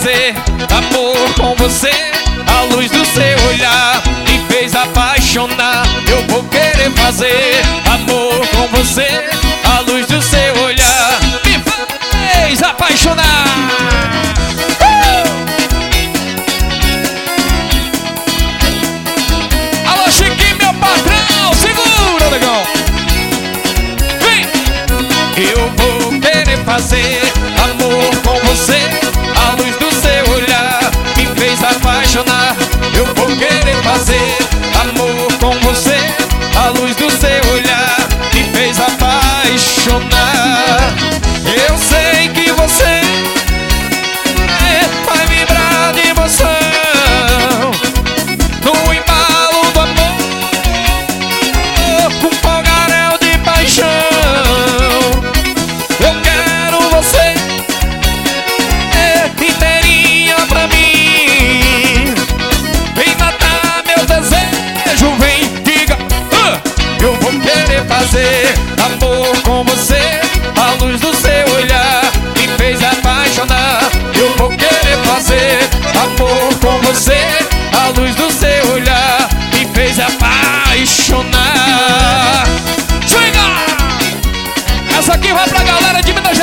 fazer amor com você. A luz do seu olhar me fez apaixonar. Eu vou querer fazer amor com você. A luz do seu olhar me fez apaixonar. Alô, Chiquinho, meu patrão, segura, negão. Vem! Eu vou querer fazer amor com você. A luz do seu olhar me fez apaixonar. Eu vou querer fazer amor com você. A luz do seu olhar me fez apaixonar. Eu sei que você vai vibrar de emoção no embalo do amor, com fogaréu de paixão. Eu quero você inteirinha pra mim. Vem matar meu desejo, vem, diga. Eu vou querer fazer amor com você. A luz do seu olhar me fez apaixonar. Eu vou querer fazer amor com você. A luz do seu olhar me fez apaixonar. Chega! Essa aqui vai pra galera de Minas